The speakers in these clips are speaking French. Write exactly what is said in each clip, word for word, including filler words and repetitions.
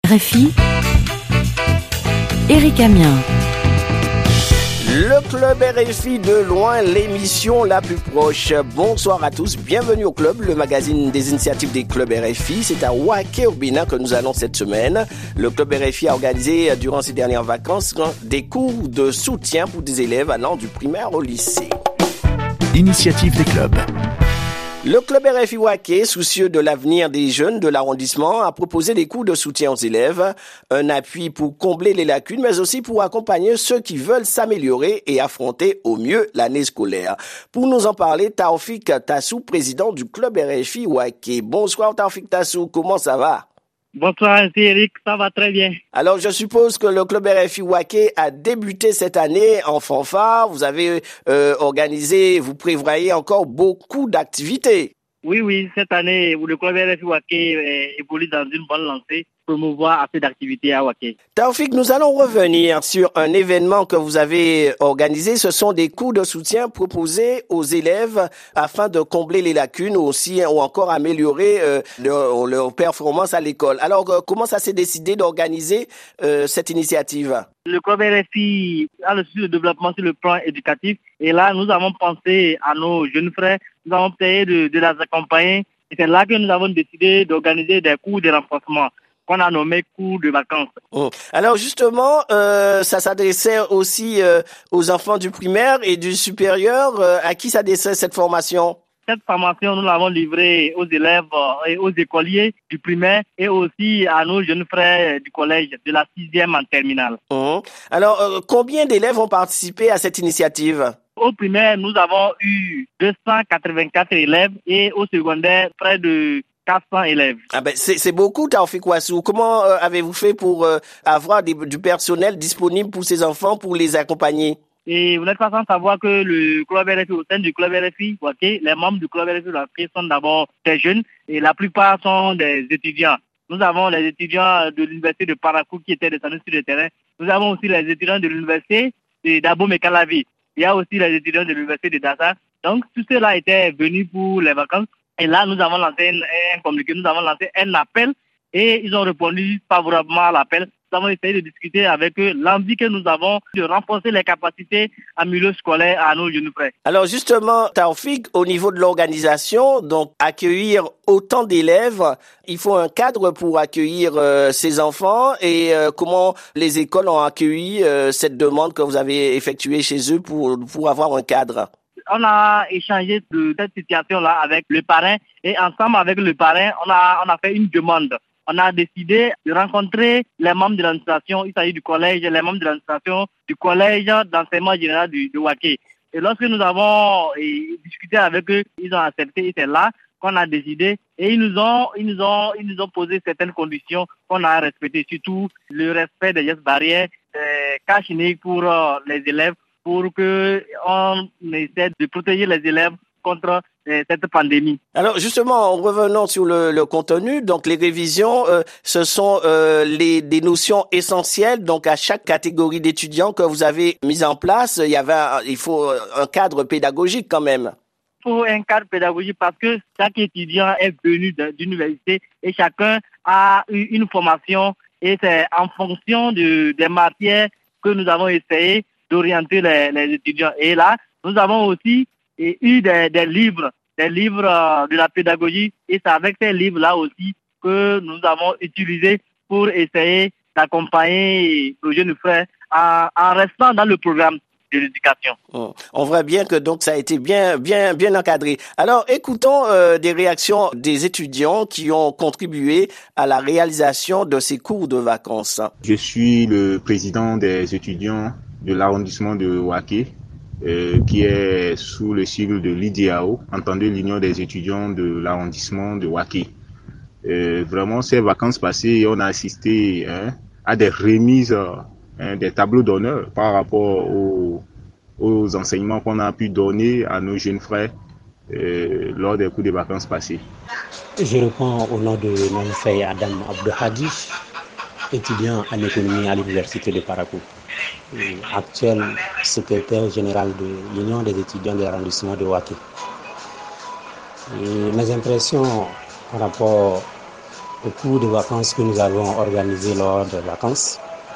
R F I, Éric Amiens. Le club R F I de loin, l'émission la plus proche. Bonsoir à tous, bienvenue au club, le magazine des initiatives des clubs R F I. C'est à Waké au Bénin que nous allons cette semaine. Le club R F I a organisé durant ces dernières vacances des cours de soutien pour des élèves allant du primaire au lycée. Initiative des clubs. Le club R F I Waké, soucieux de l'avenir des jeunes de l'arrondissement, a proposé des cours de soutien aux élèves, un appui pour combler les lacunes, mais aussi pour accompagner ceux qui veulent s'améliorer et affronter au mieux l'année scolaire. Pour nous en parler, Taoufik Tassou, président du club R F I Waké. Bonsoir Taoufik Tassou, comment ça va? Bonsoir, c'est Eric, ça va très bien. Alors, je suppose que le club R F I Waké a débuté cette année en fanfare. Vous avez euh, organisé, vous prévoyez encore beaucoup d'activités. Oui, oui, cette année, le club R F I Waké évolue dans une bonne lancée, promouvoir assez d'activités à Waké. Taoufik, nous allons revenir sur un événement que vous avez organisé. Ce sont des cours de soutien proposés aux élèves afin de combler les lacunes aussi ou encore améliorer euh, leur, leur performance à l'école. Alors, euh, comment ça s'est décidé d'organiser euh, cette initiative? Le club R F I a le souci de développement sur le plan éducatif et là, nous avons pensé à nos jeunes frères, nous avons essayé de, de les accompagner et c'est là que nous avons décidé d'organiser des cours de renforcement qu'on a nommé cours de vacances. Oh. Alors justement, euh, ça s'adressait aussi euh, aux enfants du primaire et du supérieur. Euh, à qui s'adressait cette formation? Cette formation, nous l'avons livrée aux élèves et aux écoliers du primaire et aussi à nos jeunes frères du collège de la sixième en terminale. Mmh. Alors, euh, combien d'élèves ont participé à cette initiative? Au primaire, nous avons eu deux cent quatre-vingt-quatre élèves et au secondaire, près de quatre cents élèves. Ah ben, c'est, c'est beaucoup, Taoufik Tassou. Comment euh, avez-vous fait pour euh, avoir des, du personnel disponible pour ces enfants, pour les accompagner? Et vous n'êtes pas sans savoir que le club R F I, au sein du club R F I, okay, les membres du club R F I okay, sont d'abord des jeunes et la plupart sont des étudiants. Nous avons les étudiants de l'université de Parakou qui étaient descendus sur le terrain. Nous avons aussi les étudiants de l'université d'Abo-Mekalavi. Il y a aussi les étudiants de l'université de Dassa. Donc, tous ceux-là étaient venus pour les vacances. Et là, nous avons lancé un, un communiqué, nous avons lancé un appel et ils ont répondu favorablement à l'appel. Nous avons essayé de discuter avec eux l'envie que nous avons de renforcer les capacités en milieu scolaire à nos jeunes frères. Alors justement, Taoufik, au niveau de l'organisation, donc accueillir autant d'élèves, il faut un cadre pour accueillir euh, ces enfants et euh, comment les écoles ont accueilli euh, cette demande que vous avez effectuée chez eux pour, pour avoir un cadre? On a échangé de cette situation-là avec le parrain et ensemble avec le parrain, on a, on a fait une demande. On a décidé de rencontrer les membres de l'administration, il s'agit du collège, les membres de l'administration du collège d'enseignement général du, de Waké. Et lorsque nous avons et, discuté avec eux, ils ont accepté, et c'est là qu'on a décidé et ils nous ont, ils nous ont, ils nous ont posé certaines conditions qu'on a respectées, surtout le respect des gestes barrières, des cas chimiques pour euh, les élèves, pour que on essaie de protéger les élèves contre euh, cette pandémie. Alors justement, en revenant sur le, le contenu, donc les révisions, euh, ce sont euh, les des notions essentielles. Donc à chaque catégorie d'étudiants que vous avez mis en place, il y avait, un, il faut un cadre pédagogique quand même. Il faut un cadre pédagogique parce que chaque étudiant est venu d'université et chacun a eu une formation et c'est en fonction de des matières que nous avons essayé d'orienter les, les étudiants. Et là, nous avons aussi et eu des, des livres, des livres euh, de la pédagogie et c'est avec ces livres-là aussi que nous avons utilisé pour essayer d'accompagner nos jeunes frères en, en restant dans le programme de l'éducation. Oh, on voit bien que donc ça a été bien, bien, bien encadré. Alors, écoutons euh, des réactions des étudiants qui ont contribué à la réalisation de ces cours de vacances. Je suis le président des étudiants de l'arrondissement de Waké. Euh, qui est sous le sigle de l'I D A O, entendu l'Union des étudiants de l'arrondissement de Waké. Euh, vraiment, ces vacances passées, on a assisté hein, à des remises, hein, des tableaux d'honneur par rapport aux, aux enseignements qu'on a pu donner à nos jeunes frères euh, lors des cours de vacances passées. Je réponds au nom de mon frère Adam Abdelhadi, étudiant en économie à l'université de Parakou. Actuel secrétaire général de l'Union des étudiants de l'arrondissement de Waké. Mes impressions par rapport au cours des vacances que nous avons organisées lors des vacances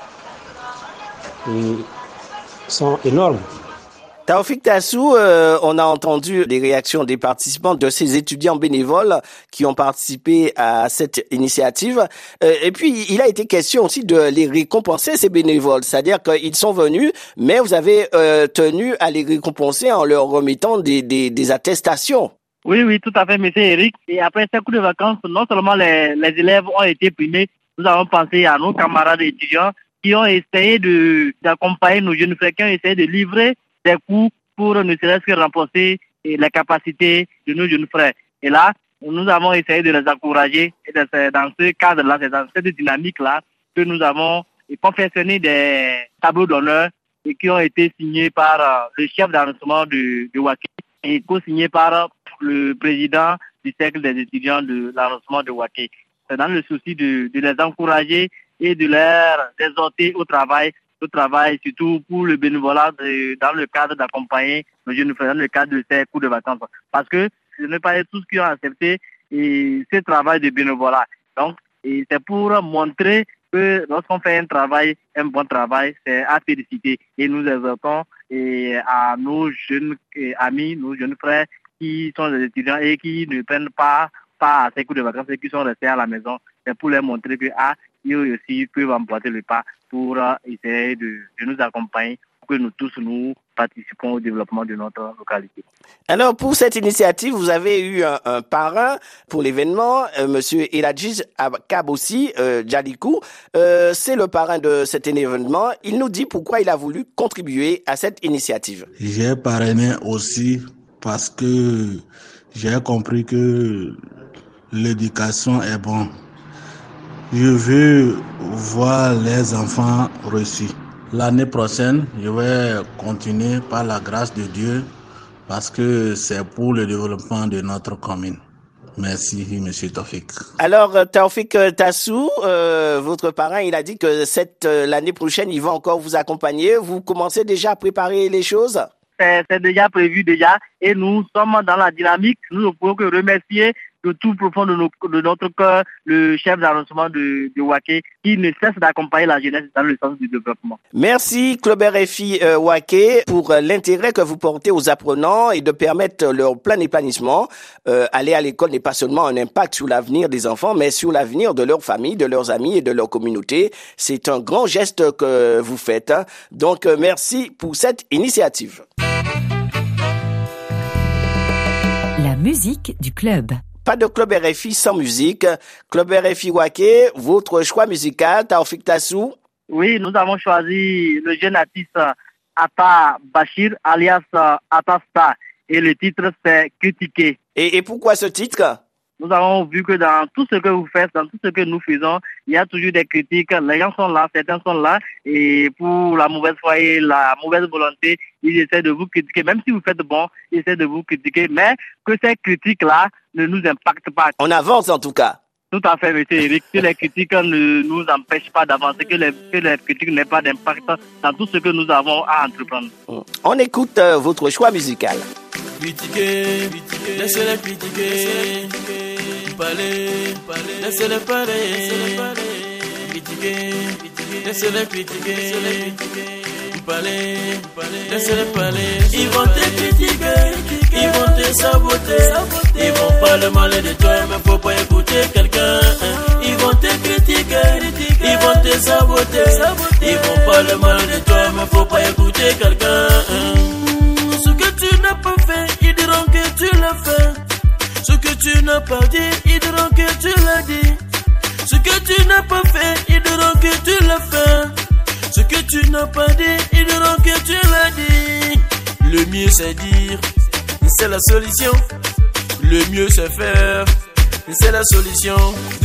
et sont énormes. Taoufik Tassou, euh, on a entendu les réactions des participants, de ces étudiants bénévoles qui ont participé à cette initiative. Euh, et puis, il a été question aussi de les récompenser, ces bénévoles. C'est-à-dire qu'ils sont venus, mais vous avez euh, tenu à les récompenser en leur remettant des, des, des attestations. Oui, oui, tout à fait, monsieur Eric. Et après ces cours de vacances, non seulement les, les élèves ont été primés, nous avons pensé à nos camarades étudiants qui ont essayé de d'accompagner nos jeunes frères, qui ont essayé de livrer des cours pour ne serait-ce que renforcer les capacités de nos jeunes frères. Et là, nous avons essayé de les encourager. Et dans ce cadre-là, c'est dans cette dynamique-là que nous avons confectionné des tableaux d'honneur et qui ont été signés par le chef d'arrondissement de, de Ouaké et co-signés par le président du cercle des étudiants de l'arrondissement de Ouaké. C'est dans le souci de, de les encourager et de les exhorter au travail, au travail surtout pour le bénévolat de, dans le cadre d'accompagner nos jeunes frères, dans le cadre de ces cours de vacances. Parce que ce n'est pas tous qui ont accepté et, ce travail de bénévolat. Donc, et c'est pour montrer que lorsqu'on fait un travail, un bon travail, c'est à féliciter. Et nous exhortons et à nos jeunes amis, nos jeunes frères qui sont des étudiants et qui ne prennent pas part à ces cours de vacances et qui sont restés à la maison. C'est pour leur montrer que ah, ils aussi peuvent emboîter le pas pour uh, essayer de, de nous accompagner pour que nous tous nous participons au développement de notre localité. Alors pour cette initiative, vous avez eu un, un parrain pour l'événement, euh, Monsieur Eladjis Kabossi euh, Djalikou. Euh, c'est le parrain de cet événement. Il nous dit pourquoi il a voulu contribuer à cette initiative. J'ai parrainé aussi parce que j'ai compris que l'éducation est bonne. Je veux voir les enfants reçus. L'année prochaine, je vais continuer par la grâce de Dieu parce que c'est pour le développement de notre commune. Merci, monsieur Taoufik. Alors, Taoufik Tassou, euh, votre parrain, il a dit que cette euh, l'année prochaine, il va encore vous accompagner. Vous commencez déjà à préparer les choses? C'est, c'est déjà prévu déjà et nous sommes dans la dynamique. Nous ne pouvons que remercier de tout profond de, nos, de notre cœur le chef d'arrondissement de, de Ouaké qui ne cesse d'accompagner la jeunesse dans le sens du développement. Merci Club R F I euh, Ouaké pour euh, l'intérêt que vous portez aux apprenants et de permettre leur plein épanouissement. Euh, aller à l'école n'est pas seulement un impact sur l'avenir des enfants, mais sur l'avenir de leur famille, de leurs amis et de leur communauté. C'est un grand geste que vous faites. Hein. Donc euh, merci pour cette initiative. La musique du club. Pas de Club R F I sans musique. Club R F I Ouaké, votre choix musical, Taoufik Tassou? Oui, nous avons choisi le jeune artiste Atta Bachir, alias Atta Star. Et le titre, c'est Critiquer. Et, et pourquoi ce titre? Nous avons vu que dans tout ce que vous faites, dans tout ce que nous faisons, il y a toujours des critiques. Les gens sont là, certains sont là. Et pour la mauvaise foi et la mauvaise volonté, ils essaient de vous critiquer. Même si vous faites bon, ils essaient de vous critiquer. Mais que ces critiques-là ne nous impactent pas. On avance en tout cas. Tout à fait, monsieur Eric. Que les critiques ne nous empêchent pas d'avancer, que les, que les critiques n'aient pas d'impact dans tout ce que nous avons à entreprendre. On écoute euh, votre choix musical. Critiquer, laissez-les critiquer, parler, laissez-les parler, critiquer, laissez-les critiquer, parler, laissez-les parler. Ils vont te critiquer, ils vont te saboter, ils vont parler mal de toi, mais faut pas écouter quelqu'un. Ils vont te critiquer, ils vont te saboter, ils vont parler mal de toi, mais faut pas écouter quelqu'un. Ce que tu n'as pas fait, ils diront que tu l'as fait. Ce que tu n'as pas dit, ils diront que tu l'as dit. Ce que tu n'as pas fait, ils diront que tu l'as fait. Ce que tu n'as pas dit, ils diront que tu l'as dit. Le mieux c'est dire, c'est la solution. Le mieux c'est faire, c'est la solution.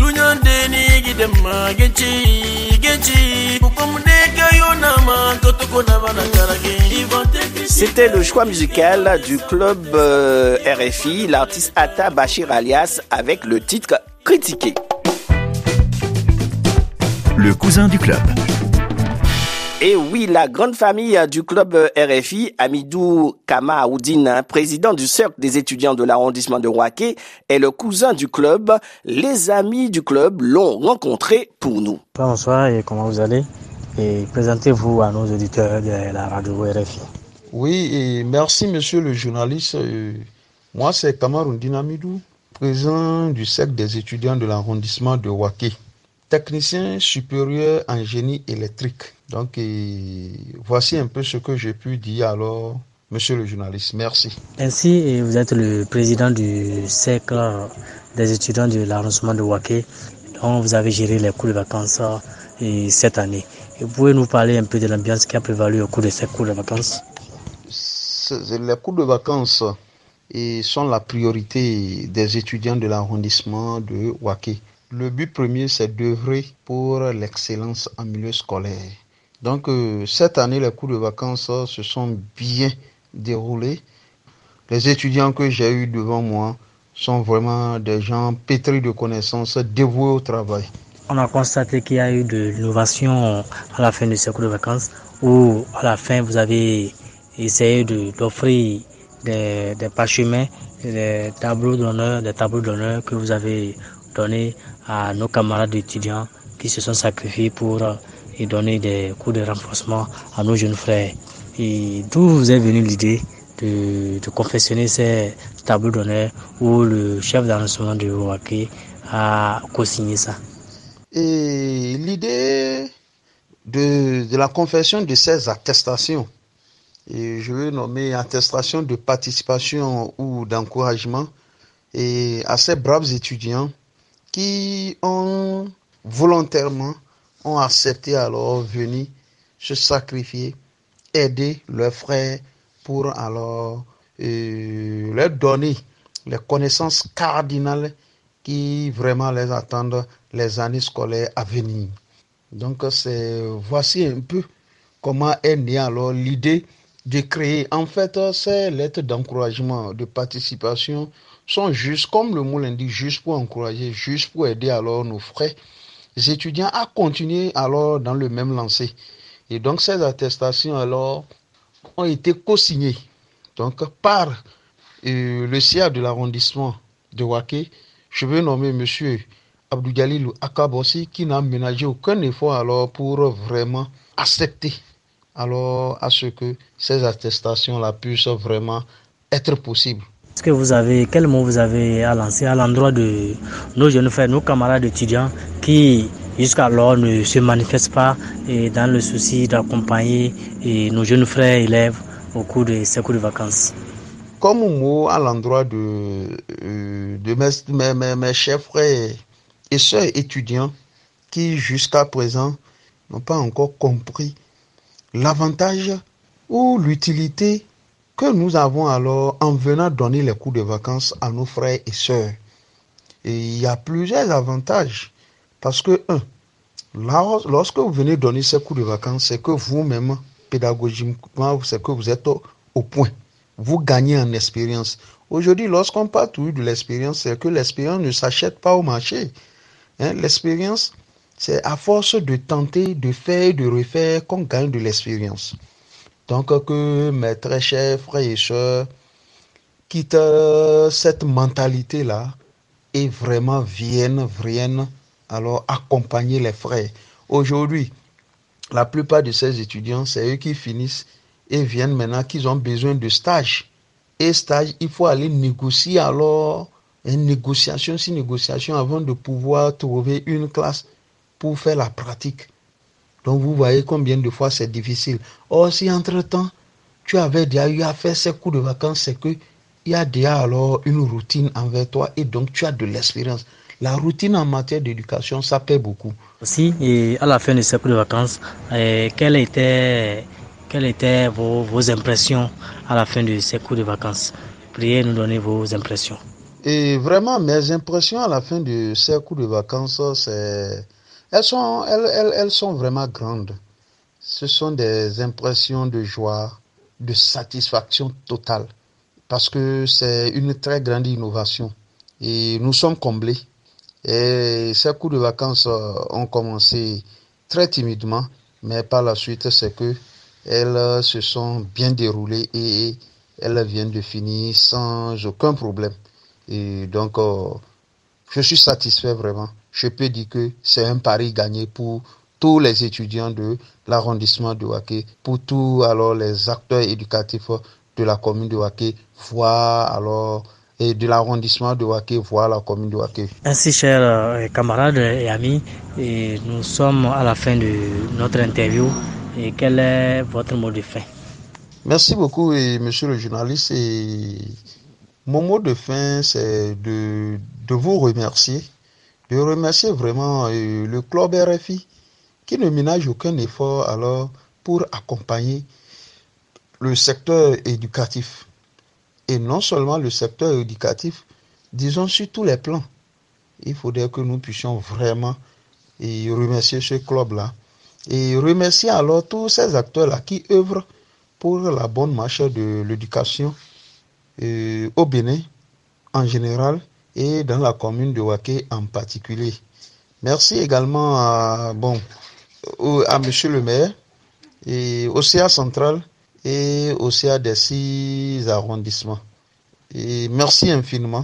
C'était le choix musical du club euh, R F I, l'artiste Atta Bachir alias avec le titre Critiquer. Le cousin du club. Et oui, la grande famille du club R F I, Amidou Kama Aoudine, président du cercle des étudiants de l'arrondissement de Waké, est le cousin du club. Les amis du club l'ont rencontré pour nous. Bonsoir et comment vous allez? Et présentez-vous à nos auditeurs de la radio R F I. Oui, et merci monsieur le journaliste. Moi c'est Kamaroundine Amidou, président du cercle des étudiants de l'arrondissement de Waké, technicien supérieur en génie électrique. Donc, et voici un peu ce que j'ai pu dire alors, monsieur le journaliste. Merci. Ainsi, vous êtes le président du cercle des étudiants de l'arrondissement de Waké, dont vous avez géré les cours de vacances et cette année. Et vous pouvez nous parler un peu de l'ambiance qui a prévalu au cours de ces cours de vacances? Les cours de vacances et sont la priorité des étudiants de l'arrondissement de Waké. Le but premier, c'est d'œuvrer pour l'excellence en milieu scolaire. Donc, euh, cette année, les cours de vacances euh, se sont bien déroulés. Les étudiants que j'ai eus devant moi sont vraiment des gens pétris de connaissances, dévoués au travail. On a constaté qu'il y a eu de l'innovation à la fin de ces cours de vacances, où à la fin, vous avez essayé de, d'offrir des, des parchemins, des tableaux d'honneur, des tableaux d'honneur que vous avez donnés à nos camarades étudiants qui se sont sacrifiés pour et donner des cours de renforcement à nos jeunes frères. Et d'où vous est venue l'idée de, de confectionner ces tableaux d'honneur où le chef d'arrondissement de Waké a co-signé ça? Et l'idée de, de la confection de ces attestations, et je vais nommer attestation de participation ou d'encouragement, et à ces braves étudiants qui ont volontairement ont accepté alors venir se sacrifier, aider leurs frères pour alors euh, leur donner les connaissances cardinales qui vraiment les attendent les années scolaires à venir. Donc c'est voici un peu comment est née alors l'idée de créer. En fait, ces lettres d'encouragement, de participation sont juste, comme le mot l'indique, juste pour encourager, juste pour aider alors nos frères les étudiants à continuer alors dans le même lancer. Et donc ces attestations alors ont été co-signées donc par euh, le C A de l'arrondissement de Waké. Je veux nommer monsieur Abdou Jalilou Akabossi qui n'a ménagé aucun effort alors pour vraiment accepter alors à ce que ces attestations là puissent vraiment être possibles. Est-ce que vous avez, quel mot vous avez à lancer à l'endroit de nos jeunes frères, nos camarades étudiants qui jusqu'alors ne se manifestent pas et dans le souci d'accompagner et nos jeunes frères élèves au cours de ces cours de vacances? Comme mot à l'endroit de, de mes, mes, mes chers frères et sœurs étudiants qui jusqu'à présent n'ont pas encore compris l'avantage ou l'utilité que nous avons alors en venant donner les cours de vacances à nos frères et sœurs. Et il y a plusieurs avantages. Parce que, un, lorsque vous venez donner ces cours de vacances, c'est que vous-même, pédagogiquement, c'est que vous êtes au, au point. Vous gagnez en expérience. Aujourd'hui, lorsqu'on parle toujours de l'expérience, c'est que l'expérience ne s'achète pas au marché. Hein, l'expérience, c'est à force de tenter, de faire, de refaire qu'on gagne de l'expérience. Donc que mes très chers frères et sœurs quittent cette mentalité-là et vraiment viennent, viennent alors accompagner les frères. Aujourd'hui, la plupart de ces étudiants, c'est eux qui finissent et viennent maintenant qu'ils ont besoin de stage. Et stage, il faut aller négocier alors, une négociation, si négociation avant de pouvoir trouver une classe pour faire la pratique. Donc vous voyez combien de fois c'est difficile. Or si entre-temps, tu avais déjà eu à faire ces cours de vacances, c'est que il y a déjà alors une routine envers toi et donc tu as de l'expérience. La routine en matière d'éducation, ça paie beaucoup. Aussi, et à la fin de ces cours de vacances, euh, quelles étaient, quelles étaient vos, vos impressions à la fin de ces cours de vacances? Priez nous donner vos impressions. Et vraiment, mes impressions à la fin de ces cours de vacances, c'est... Elles sont, elles, elles, elles sont vraiment grandes. Ce sont des impressions de joie, de satisfaction totale. Parce que c'est une très grande innovation. Et nous sommes comblés. Et ces cours de vacances ont commencé très timidement. Mais par la suite, c'est que elles se sont bien déroulées et elles viennent de finir sans aucun problème. Et donc, euh, je suis satisfait vraiment. Je peux dire que c'est un pari gagné pour tous les étudiants de l'arrondissement de Ouaké, pour tous alors les acteurs éducatifs de la commune de Ouaké, voire alors et de l'arrondissement de Ouaké, voire la commune de Ouaké. Ainsi, chers euh, camarades et amis, et nous sommes à la fin de notre interview. Et quel est votre mot de fin? Merci beaucoup, et monsieur le journaliste. Et mon mot de fin, c'est de, de vous remercier, de remercier vraiment euh, le club R F I qui ne ménage aucun effort alors pour accompagner le secteur éducatif. Et non seulement le secteur éducatif, disons sur tous les plans. Il faudrait que nous puissions vraiment et remercier ce club-là. Et remercier alors tous ces acteurs-là qui œuvrent pour la bonne marche de l'éducation euh, au Bénin en général et dans la commune de Ouaké en particulier. Merci également à, bon, à monsieur le maire, et au C A central et au C A des six arrondissements. Et merci infiniment.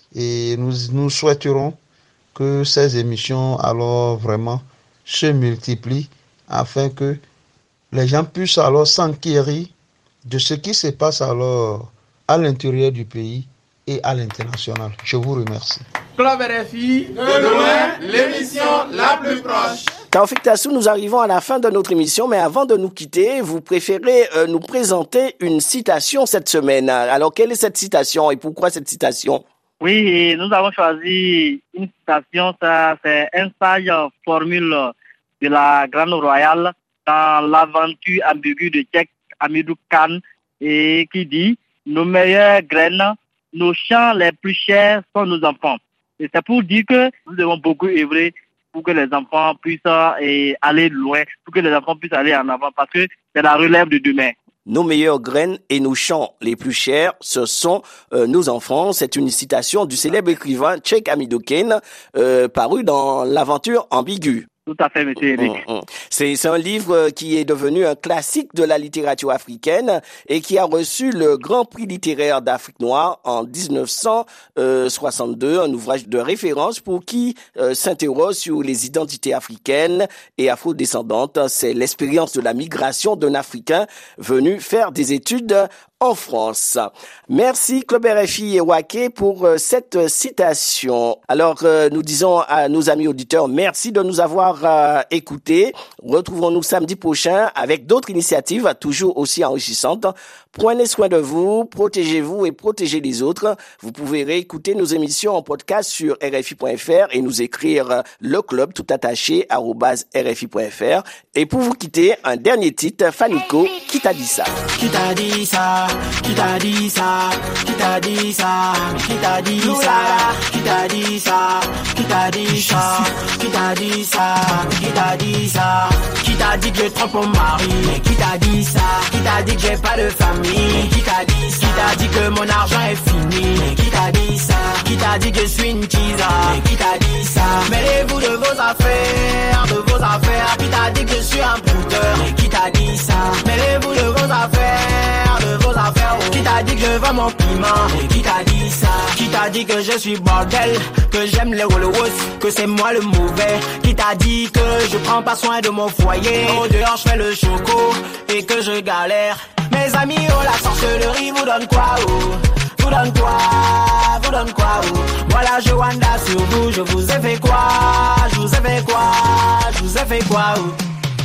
Et nous, nous souhaiterons que ces émissions alors vraiment se multiplient afin que les gens puissent alors s'enquérir de ce qui se passe alors à l'intérieur du pays et à l'international. Je vous remercie. Club R F I, de loin, l'émission la plus proche. Taoufik Tassou, nous arrivons à la fin de notre émission, mais avant de nous quitter, vous préférez euh, nous présenter une citation cette semaine. Alors, quelle est cette citation et pourquoi cette citation? Oui, nous avons choisi une citation, ça, c'est un sage formule de la Grande Royale dans l'aventure ambiguë de Cheikh Hamidou Khan, et qui dit « Nos meilleures graines, nos champs les plus chers sont nos enfants ». Et c'est pour dire que nous devons beaucoup œuvrer pour que les enfants puissent eh, aller loin, pour que les enfants puissent aller en avant, parce que c'est la relève de demain. Nos meilleures graines et nos champs les plus chers, ce sont euh, nos enfants. C'est une citation du célèbre écrivain Cheikh Hamidou Khan, euh, paru dans l'aventure ambiguë. Tout à fait, monsieur Eric. Mmh, mmh. C'est, c'est un livre qui est devenu un classique de la littérature africaine et qui a reçu le Grand Prix littéraire d'Afrique noire en dix-neuf cent soixante-deux, un ouvrage de référence pour qui euh, s'interroge sur les identités africaines et afrodescendantes. C'est l'expérience de la migration d'un Africain venu faire des études en France. Merci Club R F I et Ouaké pour euh, cette citation. Alors, euh, nous disons à nos amis auditeurs, merci de nous avoir euh, écoutés. Retrouvons-nous samedi prochain avec d'autres initiatives toujours aussi enrichissantes. Prenez soin de vous, protégez-vous et protégez les autres. Vous pouvez réécouter nos émissions en podcast sur R F I point F R et nous écrire euh, le club tout attaché arobase R F I point F R. Et pour vous quitter, un dernier titre, Fanico, qui t'a dit ça? Qui t'a dit ça? Qui t'a dit ça? Qui t'a dit ça? Qui t'a dit ça? Qui t'a dit ça? Qui t'a dit ça? Qui t'a dit ça? Qui t'a dit ça? Qui t'a dit que je trompe mon mari? Qui t'a dit ça? Qui t'a dit que j'ai pas de famille? Qui t'a dit ça? Qui t'a dit que mon argent est fini? Qui t'a dit ça? Qui t'a dit que je suis une tisa? Qui t'a dit ça? Mêlez-vous de vos affaires, de vos affaires. Qui t'a dit que je suis un brouteur? Qui t'a dit ça? Mêlez-vous de vos affaires, de vos affaires. Qui t'a dit que je vends mon piment? Qui t'a dit ça? Qui t'a dit que je suis bordel, que j'aime les Rolls, que c'est moi le mauvais? Qui t'a dit que je prends pas soin de mon foyer? Au dehors je fais le choco et que je galère. Mes amis, oh la sorcellerie vous donne quoi? Oh, vous donne quoi? Vous donne quoi? Oh, voilà je wanda sur vous, je vous ai fait quoi? Je vous ai fait quoi? Je vous ai fait quoi? Oh.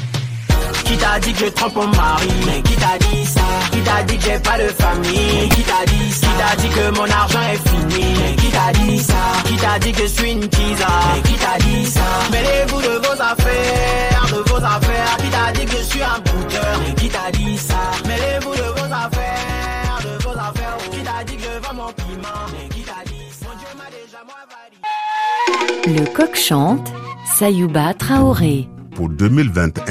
Qui t'a dit que je trompe mon mari? Qui t'a dit ça? Qui t'a dit que j'ai pas de famille? Qui t'a dit ça? Qui t'a dit que mon argent est fini? Qui t'a dit ça? Qui t'a dit que je suis une tisa? Qui t'a dit ça? Mêlez-vous de vos affaires, de vos affaires. Qui t'a dit que je suis un brouteur? Qui t'a dit ça? Mêlez-vous de vos affaires, de vos affaires. Qui t'a dit que je vends mon piment? Qui t'a dit ça? Mon Dieu m'a déjà moins validé. Le coq chante, Sayouba Traoré. Pour deux mille vingt et un.